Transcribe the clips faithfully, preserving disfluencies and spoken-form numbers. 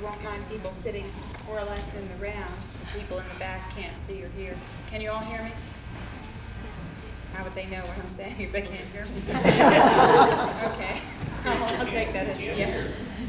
Won't mind people sitting more or less in the round. People in the back can't see or hear. Can you all hear me? How would they know what I'm saying if they can't hear me? Okay, I'll, I'll take that as a yes.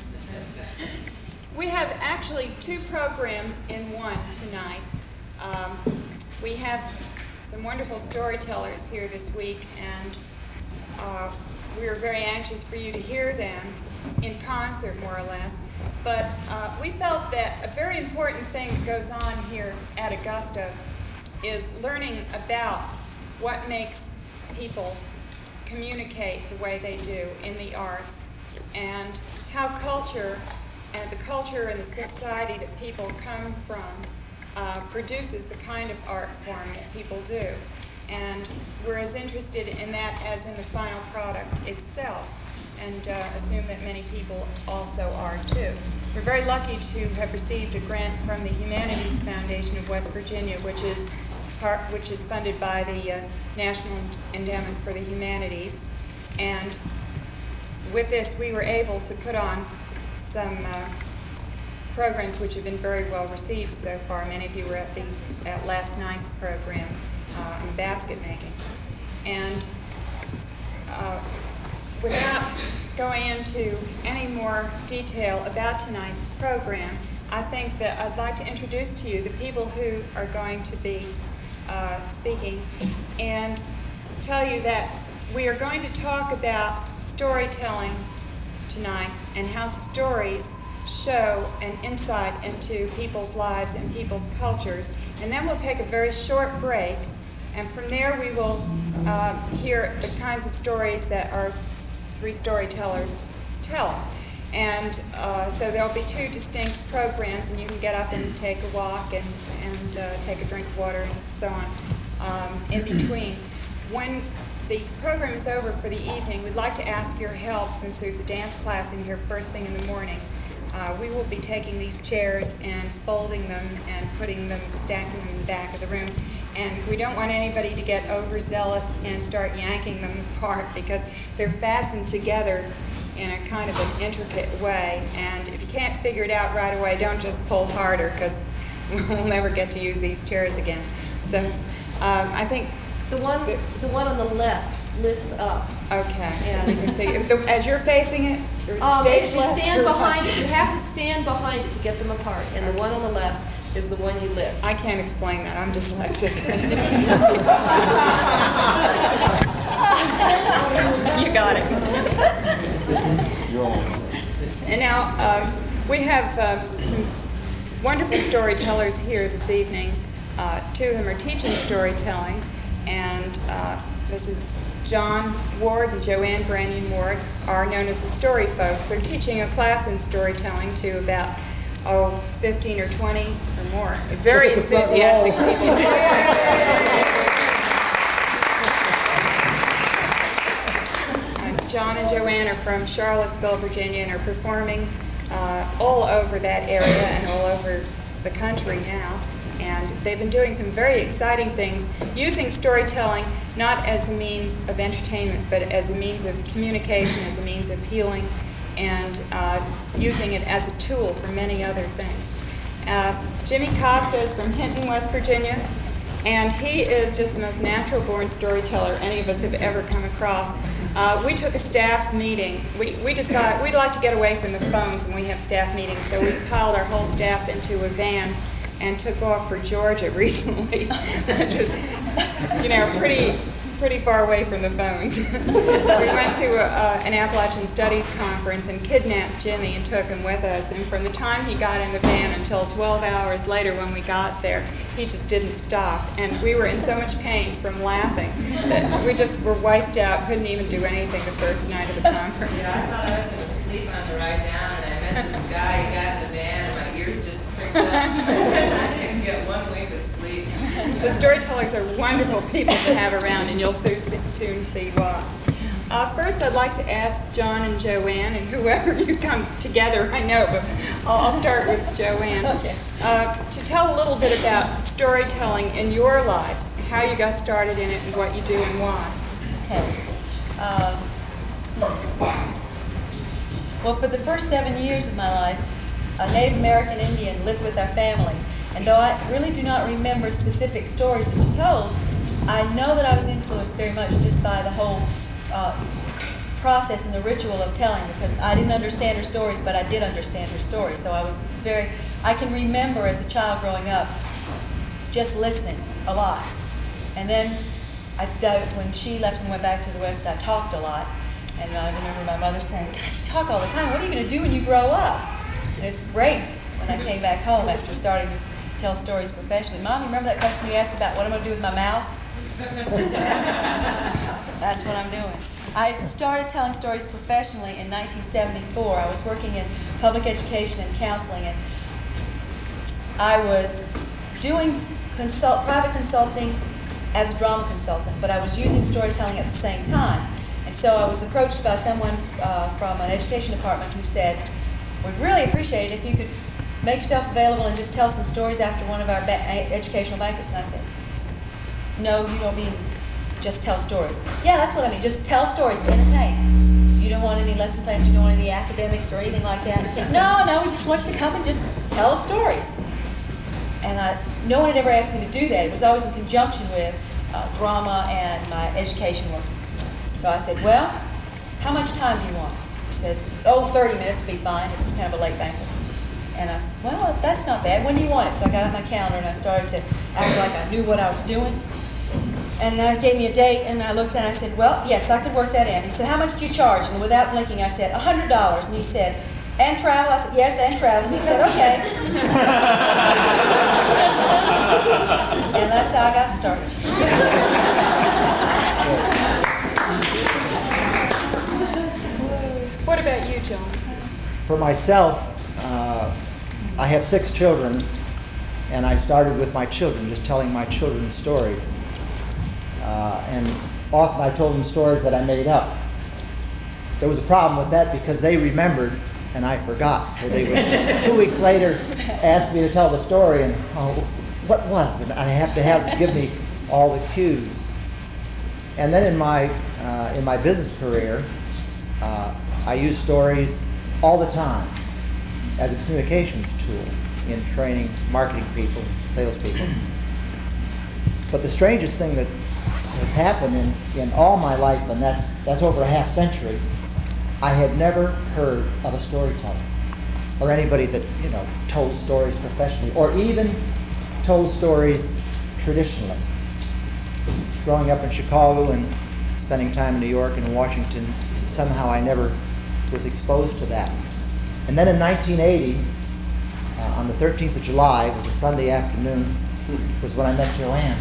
We have actually two programs in one tonight. Um, we have some wonderful storytellers here this week, and uh, we are very anxious for you to hear them in concert, more or less. But uh, we felt that a very important thing that goes on here at Augusta is learning about what makes people communicate the way they do in the arts, and how culture and the culture and the society that people come from uh, produces the kind of art form that people do. And we're as interested in that as in the final product itself, and uh, assume that many people also are too. We're very lucky to have received a grant from the Humanities Foundation of West Virginia, which is part, which is funded by the uh, National Endowment for the Humanities. And with this, we were able to put on some uh, programs which have been very well received so far. Many of you were at the at last night's program uh, on basket making. And uh, without going into any more detail about tonight's program, I think that I'd like to introduce to you the people who are going to be uh, speaking, and tell you that we are going to talk about storytelling tonight and how stories show an insight into people's lives and people's cultures. And then we'll take a very short break, and from there we will uh, hear the kinds of stories that our three storytellers tell. And uh, so there'll be two distinct programs, and you can get up and take a walk and, and uh, take a drink of water and so on um, in between. When the program is over for the evening, we'd like to ask your help, since there's a dance class in here first thing in the morning. Uh, we will be taking these chairs and folding them and putting them, stacking them in the back of the room. And we don't want anybody to get overzealous and start yanking them apart, because they're fastened together in a kind of an intricate way. And if you can't figure it out right away, don't just pull harder, because we'll never get to use these chairs again. So um, I think the one the, the one on the left lifts up. Okay. Yeah. You can figure, the, as you're facing it, um, stage if you left stand or behind right? it, you have to stand behind it to get them apart. And the one on the left is the one you lift. I can't explain that. I'm dyslexic. You got it. And now um, we have um, some wonderful storytellers here this evening. Uh, two of them are teaching storytelling, and uh, this is John Ward and Joanne Brannion Ward, are known as the Story Folks. They're teaching a class in storytelling to about oh, fifteen or twenty or more. Very enthusiastic people. uh, John and Joanne are from Charlottesville, Virginia, and are performing uh, all over that area and all over the country now. And they've been doing some very exciting things, using storytelling not as a means of entertainment, but as a means of communication, as a means of healing, and uh, using it as a tool for many other things. Uh, Jimmy Costa is from Hinton, West Virginia, and he is just the most natural-born storyteller any of us have ever come across. Uh, we took a staff meeting. We, we decided we'd like to get away from the phones when we have staff meetings, so we piled our whole staff into a van and took off for Georgia recently, which was, you know, pretty pretty far away from the phones. We went to a, uh, an Appalachian Studies conference and kidnapped Jimmy and took him with us. And from the time he got in the van until twelve hours later when we got there, he just didn't stop. And we were in so much pain from laughing that we just were wiped out, couldn't even do anything the first night of the conference. Yeah, I thought I was going to sleep on the ride down, and I met this guy who got in the van, and my ears just pricked up. I didn't get one wink of sleep. The storytellers are wonderful people to have around, and you'll soon, soon see why. Uh, first, I'd like to ask John and Joanne, and whoever you come together, I know, but I'll, I'll start with Joanne, Okay. uh, to tell a little bit about storytelling in your lives, how you got started in it, and what you do and why. Okay. Um, well, for the first seven years of my life, a Native American Indian, lived with our family. And though I really do not remember specific stories that she told, I know that I was influenced very much just by the whole uh, process and the ritual of telling, because I didn't understand her stories, but I did understand her stories. So I was very, I can remember as a child growing up just listening a lot. And then I, I, when she left and went back to the West, I talked a lot. And I remember my mother saying, God, you talk all the time. What are you going to do when you grow up? And it's great when I came back home after starting to tell stories professionally. Mom, you remember that question you asked about what I'm going to do with my mouth? That's what I'm doing. I started telling stories professionally in nineteen seventy-four. I was working in public education and counseling, and I was doing consult, private consulting as a drama consultant, but I was using storytelling at the same time. And so I was approached by someone uh, from an education department who said, we'd really appreciate it if you could make yourself available and just tell some stories after one of our ba- educational banquets. And I said, no, you don't mean just tell stories. Yeah, that's what I mean, just tell stories to entertain. You don't want any lesson plans, you don't want any academics or anything like that. No, no, we just want you to come and just tell us stories. And I, no one had ever asked me to do that. It was always in conjunction with uh, drama and my education work. So I said, well, how much time do you want? He said, oh, thirty minutes would be fine. It's kind of a late banquet. And I said, well, that's not bad. When do you want it? So I got out my calendar and I started to act like I knew what I was doing. And I gave me a date, and I looked and I said, well, yes, I could work that in. He said, how much do you charge? And without blinking, I said, one hundred dollars. And he said, and travel? I said, yes, and travel. And he said, okay. And that's how I got started. What about you, John? For myself, uh, I have six children, and I started with my children, just telling my children stories. Uh, and often I told them stories that I made up. There was a problem with that because they remembered and I forgot. So they would, two weeks later, ask me to tell the story, and oh, what was? And I have to have give me all the cues. And then in my uh, in my business career, uh, I use stories all the time as a communications tool in training marketing people, salespeople. But the strangest thing that has happened in, in all my life, and that's that's over a half century, I had never heard of a storyteller or anybody that, you know, told stories professionally or even told stories traditionally. Growing up in Chicago and spending time in New York and Washington, somehow I never was exposed to that. And then in nineteen eighty, uh, on the thirteenth of July, it was a Sunday afternoon, was when I met Joanne.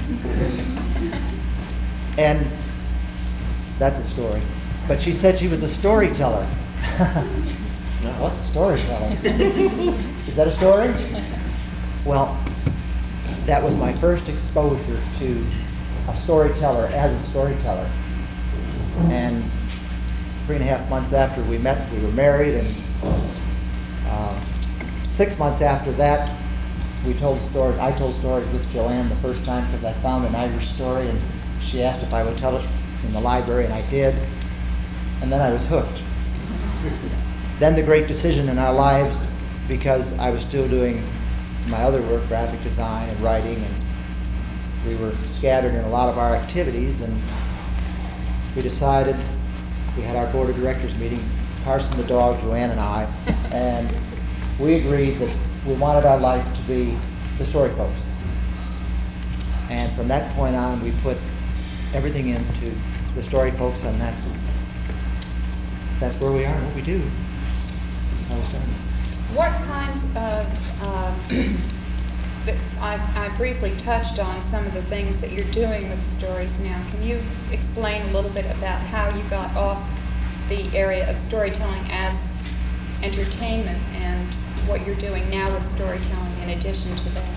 And that's a story. But she said she was a storyteller. What's a storyteller? Is that a story? Well, that was my first exposure to a storyteller as a storyteller. And three and a half months after we met, we were married, and uh, six months after that, we told stories. I told stories with Joanne the first time because I found an Irish story, and she asked if I would tell it in the library, and I did. And then I was hooked. Then the great decision in our lives, because I was still doing my other work, graphic design and writing, and we were scattered in a lot of our activities, and we decided, we had our board of directors meeting, Carson the dog, Joanne and I, and we agreed that we wanted our life to be the story folks. And from that point on, we put everything into the story folks, and that's that's where we are and what we do. How we started. What kinds of, uh, the- I, I briefly touched on some of the things that you're doing with stories now. Can you explain a little bit about how you got off the area of storytelling as entertainment and what you're doing now with storytelling in addition to that?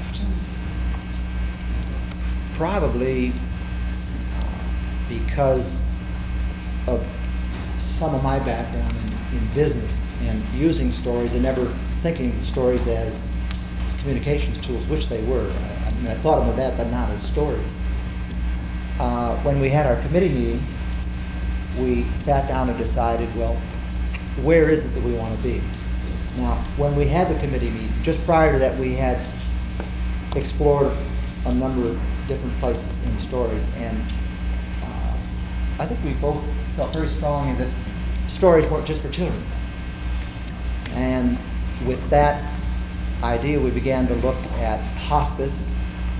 Probably uh, because of some of my background in, in business and using stories and never thinking of stories as communications tools, which they were. I, I mean, I thought of that, but not as stories. Uh, when we had our committee meeting, we sat down and decided, well, where is it that we want to be? Now, when we had the committee meeting, just prior to that, we had explored a number of different places in stories, and uh, I think we both felt very strongly that stories weren't just for children. And with that idea, we began to look at hospice,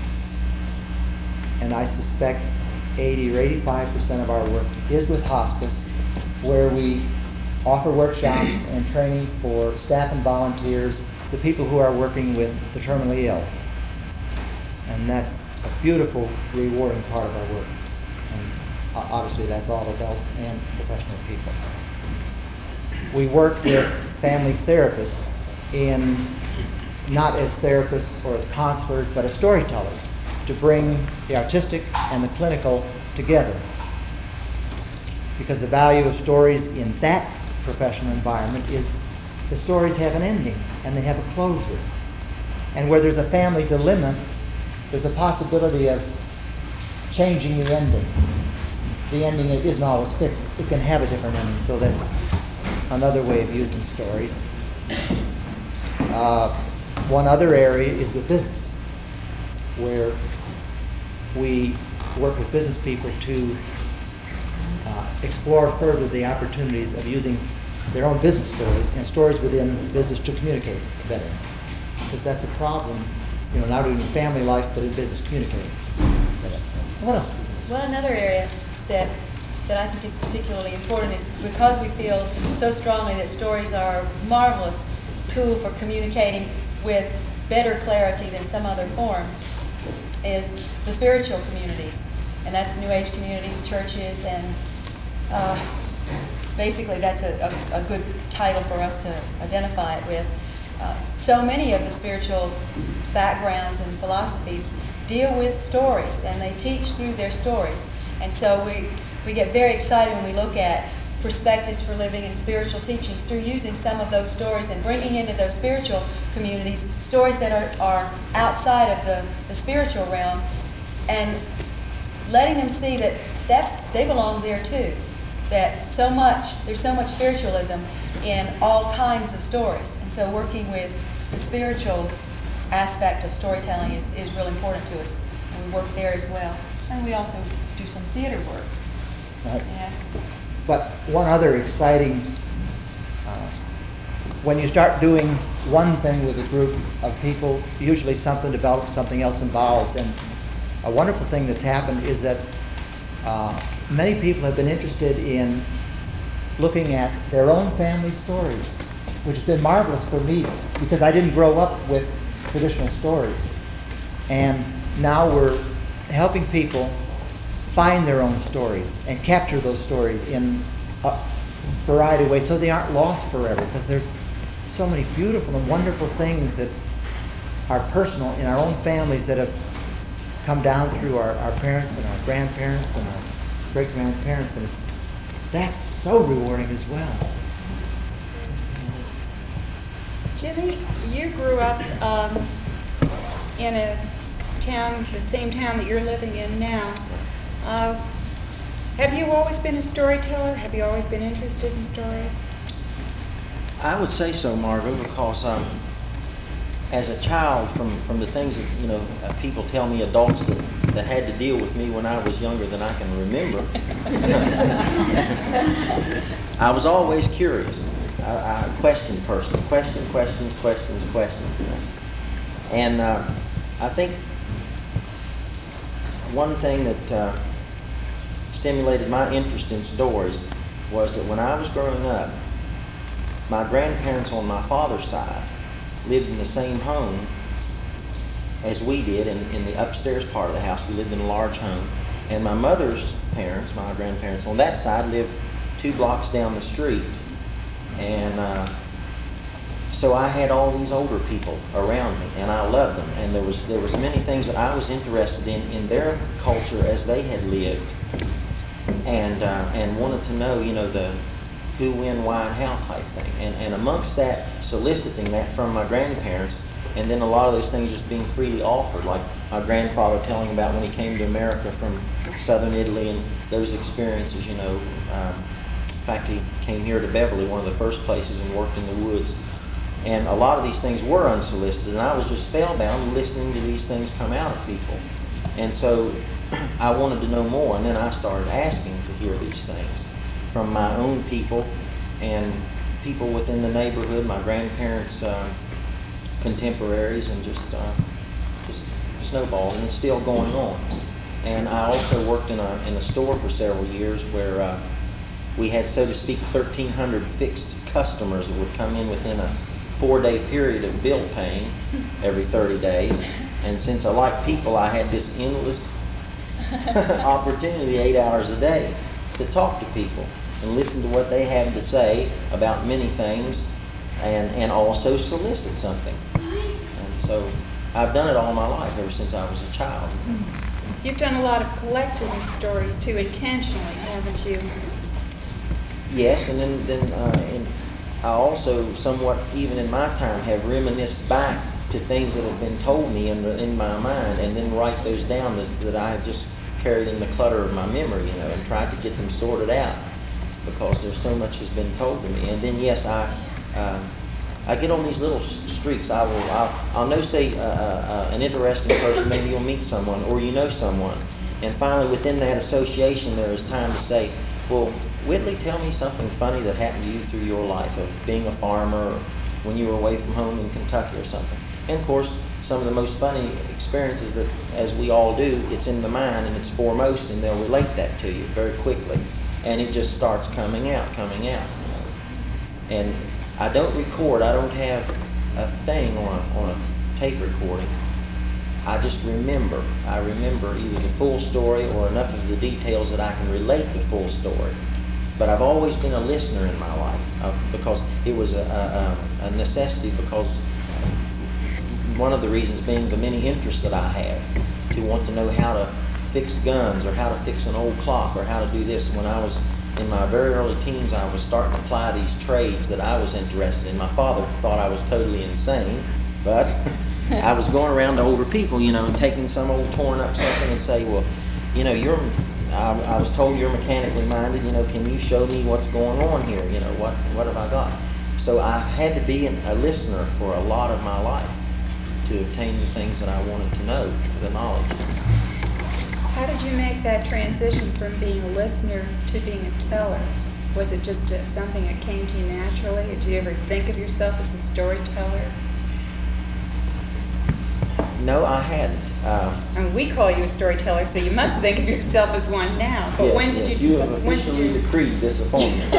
and I suspect eighty or eighty-five percent of our work is with hospice, where we offer workshops and training for staff and volunteers, the people who are working with the terminally ill. And that's a beautiful, rewarding part of our work. And uh, obviously that's all adult and professional people. We work with family therapists in, not as therapists or as counselors, but as storytellers, to bring the artistic and the clinical together. Because the value of stories in that professional environment is the stories have an ending and they have a closure. And where there's a family dilemma, there's a possibility of changing the ending. The ending isn't always fixed. It can have a different ending, so that's another way of using stories. Uh, one other area is with business, where we work with business people to uh, explore further the opportunities of using their own business stories and stories within business to communicate better. Because that's a problem, you know, not only in family life, but in business communicating. What else? Well, another area that that I think is particularly important is because we feel so strongly that stories are a marvelous tool for communicating with better clarity than some other forms, is the spiritual communities. And that's New Age communities, churches, and uh, basically that's a, a, a good title for us to identify it with. Uh, so many of the spiritual backgrounds and philosophies deal with stories, and they teach through their stories. And so we, we get very excited when we look at perspectives for living and spiritual teachings through using some of those stories and bringing into those spiritual communities stories that are, are outside of the, the spiritual realm, and letting them see that, that they belong there too. That so much, there's so much spiritualism in all kinds of stories. And so working with the spiritual aspect of storytelling is, is really important to us. And we work there as well. And we also do some theater work. Right. Yeah. But one other exciting, uh, when you start doing one thing with a group of people, usually something develops, something else involves. And a wonderful thing that's happened is that uh, many people have been interested in looking at their own family stories, which has been marvelous for me because I didn't grow up with traditional stories. And now we're helping people find their own stories and capture those stories in a variety of ways so they aren't lost forever, because there's so many beautiful and wonderful things that are personal in our own families that have come down through our, our parents and our grandparents and our great-grandparents, and it's that's so rewarding as well. Jimmy, you grew up um, in a town, the same town that you're living in now. Uh, have you always been a storyteller? Have you always been interested in stories? I would say so, Margot, because um, as a child, from, from the things that, you know, uh, people tell me, adults that, that had to deal with me when I was younger than I can remember, I was always curious. I, I questioned person, question, questions, questions, questions. And uh, I think one thing that uh, stimulated my interest in stories was that when I was growing up, my grandparents on my father's side lived in the same home as we did in, in the upstairs part of the house. We lived in a large home. And my mother's parents, my grandparents on that side, lived two blocks down the street. And uh, so I had all these older people around me, and I loved them. And there was there was many things that I was interested in in their culture as they had lived, and uh, and wanted to know, you know, the who, when, why, and how type thing. And and amongst that, soliciting that from my grandparents, and then a lot of those things just being freely offered, like my grandfather telling about when he came to America from southern Italy and those experiences, you know. Um, in fact, he came here to Beverly, one of the first places, and worked in the woods. And a lot of these things were unsolicited, and I was just spellbound listening to these things come out of people. And so I wanted to know more, and then I started asking to hear these things from my own people and people within the neighborhood, my grandparents' uh, contemporaries, and just uh, just snowballed, and it's still going on. And I also worked in a in a store for several years where uh, we had, so to speak, thirteen hundred fixed customers that would come in within a four-day period of bill paying every thirty days. And since I like people, I had this endless opportunity, eight hours a day, to talk to people and listen to what they have to say about many things, and, and also solicit something. And so I've done it all my life, ever since I was a child. You've done a lot of collecting stories too, intentionally, haven't you? Yes, and then, then uh, and I also, somewhat, even in my time, have reminisced back to things that have been told me in, the, in my mind, and then write those down that, that I have just carried in the clutter of my memory, you know, and tried to get them sorted out, because there's so much has been told to me. And then, yes, I uh, I get on these little streaks. I will, I'll, I'll know, say, uh, uh, an interesting person, maybe you'll meet someone, or you know someone, and finally within that association there is time to say, well, Whitley, tell me something funny that happened to you through your life of being a farmer, or when you were away from home in Kentucky or something. And of course, some of the most funny experiences that, as we all do, it's in the mind and it's foremost, and they'll relate that to you very quickly. And it just starts coming out, coming out. And I don't record, I don't have a thing on a, on a tape recording. I just remember. I remember either the full story or enough of the details that I can relate the full story. But I've always been a listener in my life, uh, because it was a, a, a necessity, because one of the reasons being the many interests that I have, to want to know how to fix guns, or how to fix an old clock, or how to do this. When I was in my very early teens, I was starting to apply these trades that I was interested in. My father thought I was totally insane, but I was going around to older people, you know, and taking some old torn up something and say, well, you know, you're, I, I was told you're mechanically minded, you know, can you show me what's going on here? You know, what, what have I got? So I had to be an, a listener for a lot of my life to obtain the things that I wanted to know, the knowledge. How did you make that transition from being a listener to being a teller? Was it just uh, something that came to you naturally? Did you ever think of yourself as a storyteller? No, I hadn't. Uh, I mean, we call you a storyteller, so you must think of yourself as one now. But yes, when did yes, you? you have decide- when did officially you? decreed disappointment.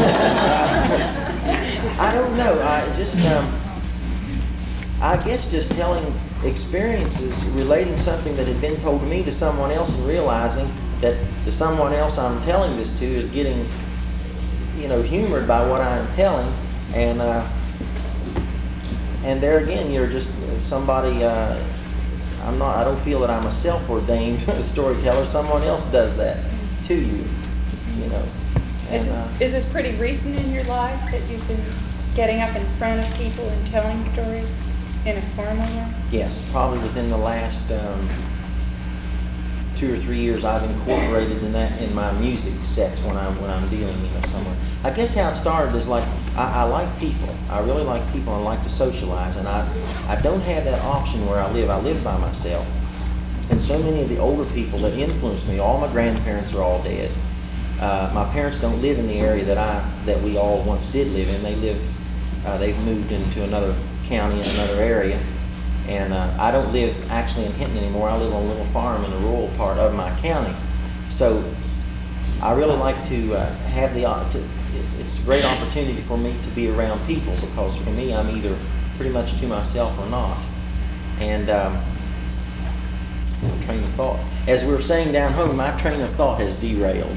I don't know. I just, um, I guess, just telling experiences, relating something that had been told to me to someone else, and realizing that the someone else I'm telling this to is getting, you know, humored by what I'm telling, and uh, and there again, you're just somebody. Uh, I'm not. I don't feel that I'm a self-ordained storyteller. Someone else does that to you, you know. And, Is this, uh, is this pretty recent in your life that you've been getting up in front of people and telling stories in a formal way? Yes, probably within the last um, two or three years, I've incorporated in that in my music sets when I'm when I'm dealing, you know, somewhere. I guess how it started is like I, I like people. I really like people. I like to socialize, and I I don't have that option where I live. I live by myself, and so many of the older people that influenced me. All my grandparents are all dead. Uh, my parents don't live in the area that I that we all once did live in. They live. Uh, they've moved into another county in another area, and uh, I don't live actually in Hinton anymore. I live on a little farm in the rural part of my county. So I really like to uh, have the uh, to, it, it's a great opportunity for me to be around people, because for me I'm either pretty much to myself or not. And um, train of thought. As we were saying down home, my train of thought has derailed.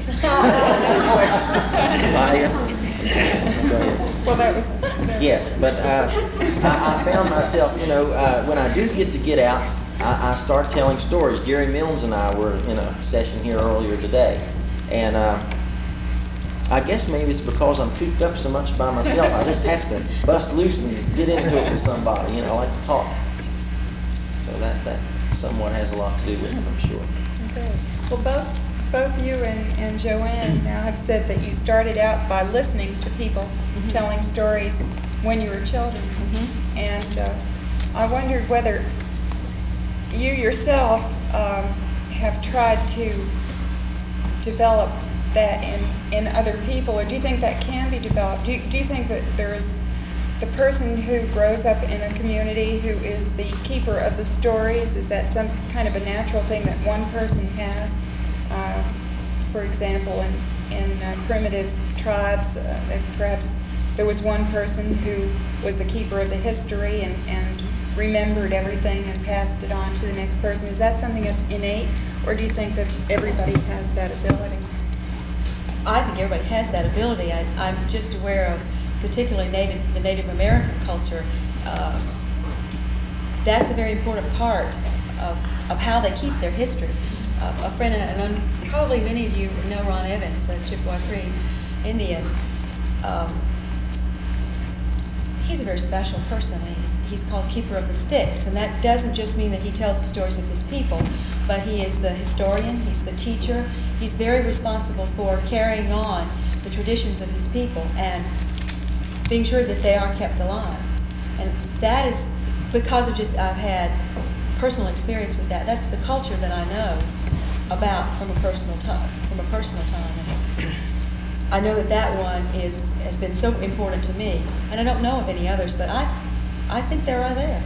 I, uh, go ahead. Well, that was. Yes, but uh, I, I found myself, you know, uh, when I do get to get out, I, I start telling stories. Jerry Mills and I were in a session here earlier today, and uh, I guess maybe it's because I'm cooped up so much by myself. I just have to bust loose and get into it with somebody. You know, I like to talk. So that that somewhat has a lot to do with it, I'm sure. Okay. Well, both both you and, and Joanne now have said that you started out by listening to people Mm-hmm. telling stories when you were children. Mhm. And uh, I wondered whether you yourself um, have tried to develop that in, in other people, or do you think that can be developed? Do you, do you think that there's the person who grows up in a community who is the keeper of the stories? Is that some kind of a natural thing that one person has? Uh, for example, in, in uh, primitive tribes, uh, perhaps there was one person who was the keeper of the history and, and remembered everything and passed it on to the next person. Is that something that's innate, or do you think that everybody has that ability? I think everybody has that ability. I, I'm just aware of particularly Native, the Native American culture. Uh, that's a very important part of, of how they keep their history. Uh, a friend, and and probably many of you know Ron Evans, a Chippewa Cree Indian. Um, he's a very special person. He's, he's called Keeper of the Sticks, and that doesn't just mean that he tells the stories of his people, but he is the historian, he's the teacher. He's very responsible for carrying on the traditions of his people and being sure that they are kept alive. And that is because of just, I've had personal experience with that. That's the culture that I know about from a personal time, from a personal time. And I know that that one is, has been so important to me, and I don't know of any others, but I, I think there are there.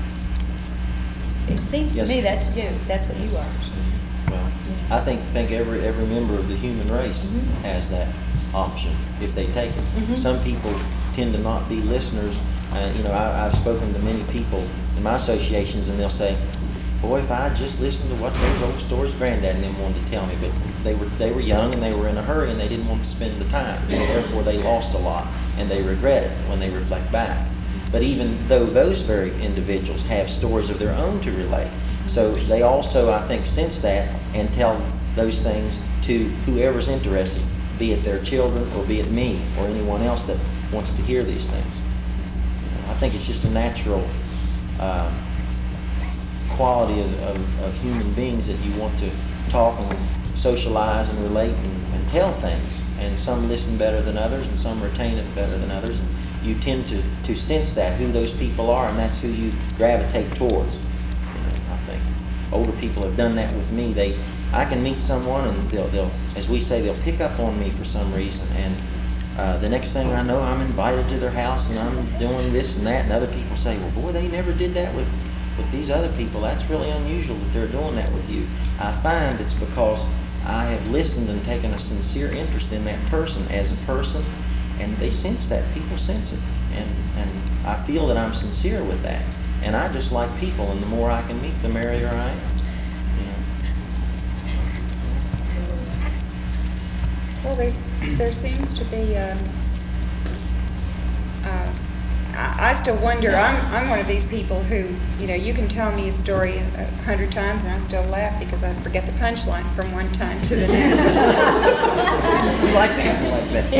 It seems to Yes. me that's you, that's what you are. Well, I think, think every, every member of the human race Mhm. has that option if they take it. Mhm. Some people tend to not be listeners. Uh, you know, I, I've spoken to many people in my associations, and they'll say, boy, if I just listened to what those old stories Granddad and them wanted to tell me, but they were, they were young and they were in a hurry and they didn't want to spend the time. So therefore they lost a lot, and they regret it when they reflect back. But even though those very individuals have stories of their own to relate, so they also, I think, sense that and tell those things to whoever's interested, be it their children or be it me or anyone else that wants to hear these things. I think it's just a natural uh, quality of, of, of human beings that you want to talk and socialize and relate and, and tell things. And some listen better than others, and some retain it better than others. And you tend to, to sense that, who those people are, and that's who you gravitate towards. You know, I think older people have done that with me. They, I can meet someone and they'll, they'll, as we say, they'll pick up on me for some reason. And uh, the next thing I know, I'm invited to their house and I'm doing this and that. And other people say, well, boy, they never did that with, with these other people. That's really unusual that they're doing that with you. I find it's because I have listened and taken a sincere interest in that person as a person, and they sense that. People sense it. And, and I feel that I'm sincere with that. And I just like people, and the more I can meet, the merrier I am. You know. Well, there, there seems to be, um, uh, I, I still wonder, I'm, I'm one of these people who, you know, you can tell me a story a, a hundred times and I still laugh because I forget the punchline from one time to the next. We like people like that.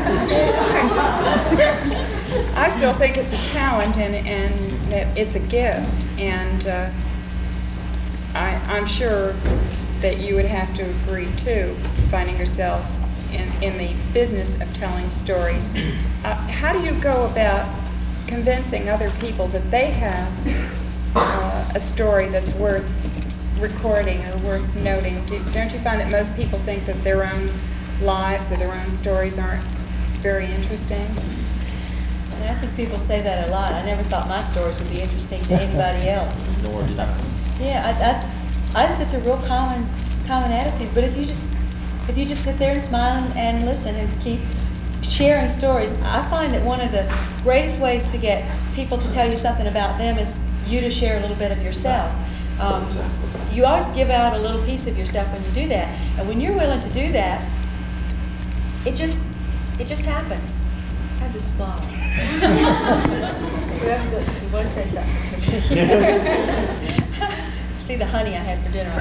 I still think it's a talent and, and that it's a gift. And uh, I, I'm sure that you would have to agree, too, finding yourselves in, in the business of telling stories. Uh, how do you go about convincing other people that they have uh, a story that's worth recording or worth noting? Do, don't you find that most people think that their own lives or their own stories aren't very interesting? And I think people say that a lot. I never thought my stories would be interesting to anybody else. Nor did I. Yeah, I, I, I think it's a real common, common attitude. But if you just, if you just sit there and smile and, and listen and keep sharing stories, I find that one of the greatest ways to get people to tell you something about them is you to share a little bit of yourself. Um, you always give out a little piece of yourself when you do that, and when you're willing to do that, it just, it just happens. I have this smile. Whoever's it, you want to say something? See the honey I had for dinner.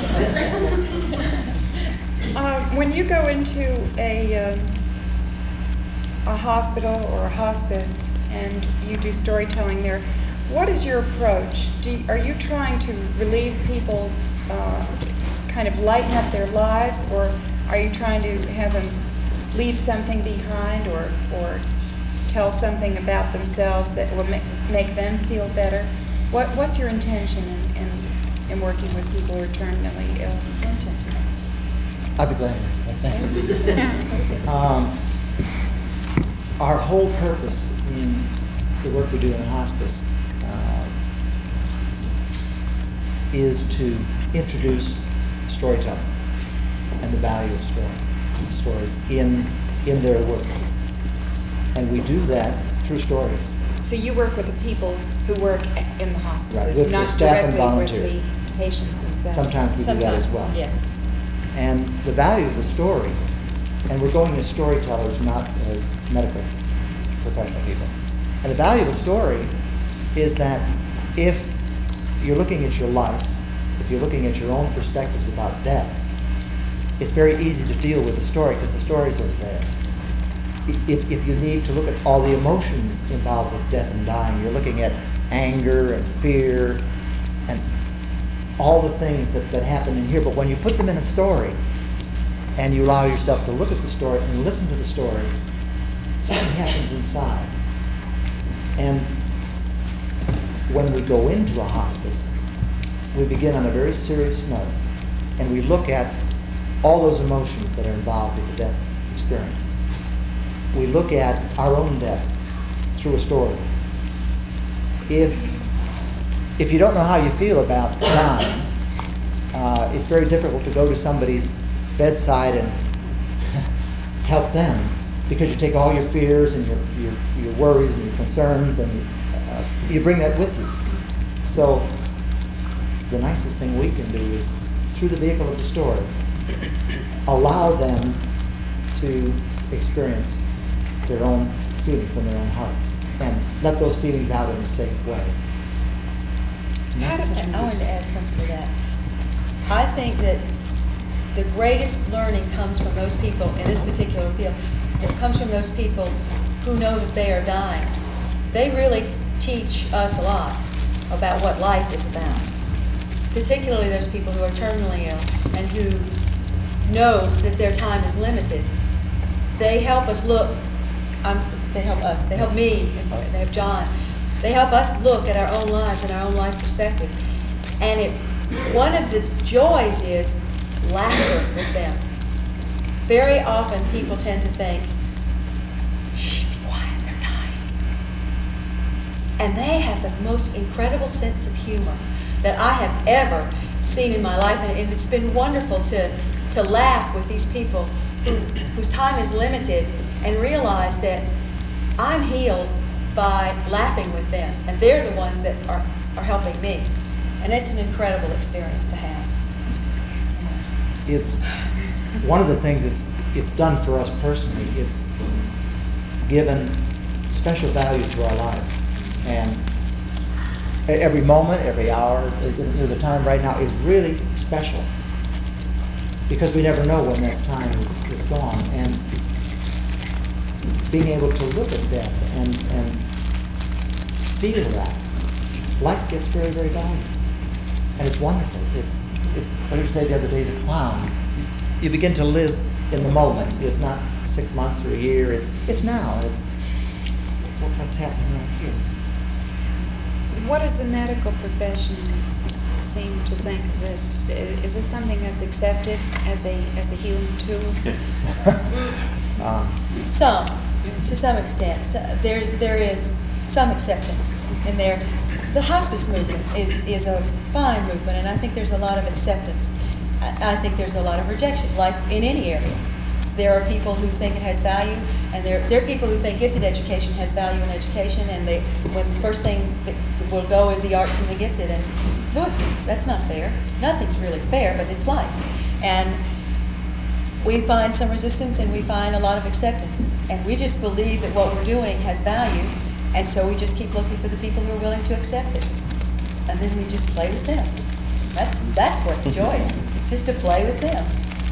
Uh, when you go into a, um, a hospital or a hospice and you do storytelling there, what is your approach? Do you, are you trying to relieve people, uh, kind of lighten up their lives, or are you trying to have them leave something behind, or, or tell something about themselves that will ma- make them feel better. What, what's your intention in, in, in working with people who are terminally ill? Intention. I'd be glad to. Thank you. Um, our whole purpose in the work we do in hospice uh, is to introduce storytelling and the value of story, stories in in their work, and we do that through stories. So you work with the people who work a- in the Right, hospices, with the not staff and directly volunteers. with the patients themselves. Sometimes we do that as Sometimes, well. yes. And the value of the story, and we're going as storytellers, not as medical professional people. And the value of a story is that if you're looking at your life, if you're looking at your own perspectives about death, it's very easy to deal with the story because the stories are there. If, if you need to look at all the emotions involved with death and dying, you're looking at anger and fear and all the things that, that happen in here. But when you put them in a story and you allow yourself to look at the story and listen to the story, something happens inside. And when we go into a hospice, we begin on a very serious note, and we look at all those emotions that are involved with the death experience. We look at our own death through a story. If, if you don't know how you feel about dying, uh, it's very difficult to go to somebody's bedside and help them, because you take all your fears and your, your, your worries and your concerns and uh, you bring that with you. So the nicest thing we can do is, through the vehicle of the story, allow them to experience their own feeling from their own hearts and let those feelings out in a safe way. And How that's do- essentially I wanted to add something to that. I think that the greatest learning comes from those people in this particular field. It comes from those people who know that they are dying. They really teach us a lot about what life is about, particularly those people who are terminally ill and who know that their time is limited. They help us look, um, they help us, they help me, and they help John. They help us look at our own lives and our own life perspective. And it, one of the joys is laughter with them. Very often people tend to think, shh, be quiet, they're dying. And they have the most incredible sense of humor that I have ever seen in my life. And it's been wonderful to, to laugh with these people who, whose time is limited and realize that I'm healed by laughing with them. And they're the ones that are, are helping me. And it's an incredible experience to have. it's one of the things it's it's done for us personally. It's given special value to our lives, and e- every moment, every hour, you know, the time right now is really special because we never know when that time is, is gone. And being able to look at death and and feel that life gets very, very valuable, and it's wonderful. It's it, what did you say the other day? The clown. You begin to live in the moment. It's not six months or a year. It's it's now. It's what, what's happening right here. What does the medical profession seem to think of this? I- Is this something that's accepted as a as a healing tool? um, Some, to some extent. So there, there is some acceptance in there. The hospice movement is, is a fine movement, and I think there's a lot of acceptance. I, I think there's a lot of rejection, like in any area. There are people who think it has value, and there, there are people who think gifted education has value in education, and they, when the first thing that will go is the arts and the gifted, and look, that's not fair. Nothing's really fair, but it's life. And we find some resistance and we find a lot of acceptance. And we just believe that what we're doing has value, and so we just keep looking for the people who are willing to accept it. And then we just play with them. That's that's what's joyous, just to play with them.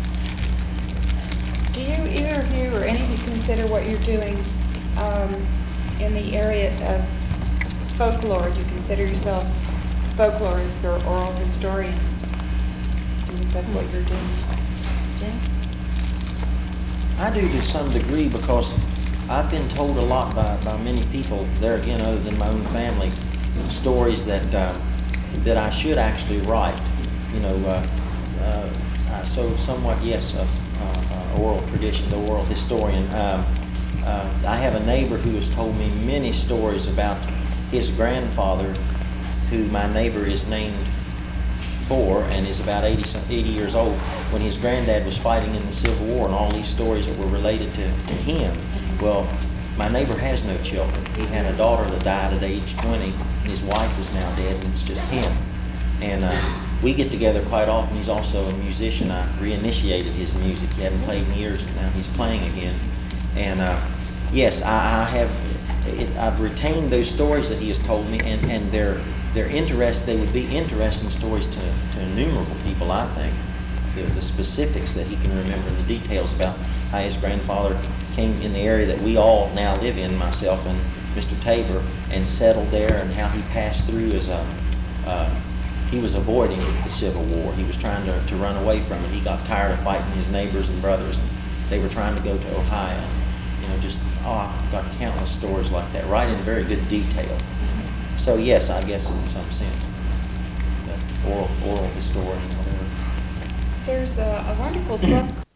Do you, either of you or any of you, consider what you're doing um, in the area of folklore? Do you consider yourselves folklorists or oral historians? Do you think that's what you're doing? Jim? I do to some degree because I've been told a lot by, by many people there again, other than my own family, stories that uh, that I should actually write. You know, uh, uh, so somewhat yes, uh, uh, oral tradition, the oral historian. Um, uh, I have a neighbor who has told me many stories about his grandfather, who my neighbor is named for and is about eighty, eighty years old, when his granddad was fighting in the Civil War, and all these stories that were related to, to him. Well, my neighbor has no children. He had a daughter that died at age twenty, and his wife is now dead, and it's just him. And uh, we get together quite often. He's also a musician. I reinitiated his music. He hadn't played in years, and now he's playing again. And uh, yes, I, I have. It, I've retained those stories that he has told me, and, and they're they're interest. They would be interesting stories to, to innumerable people, I think. The, the specifics that he can remember, the details about how his grandfather came in the area that we all now live in, myself and Mister Tabor, and settled there, and how he passed through as a, uh, he was avoiding the Civil War. He was trying to, to run away from it. He got tired of fighting his neighbors and brothers, and they were trying to go to Ohio. You know, just, oh, I've got countless stories like that, right in very good detail. So yes, I guess in some sense, the oral, oral historian, whatever. There's a, a wonderful book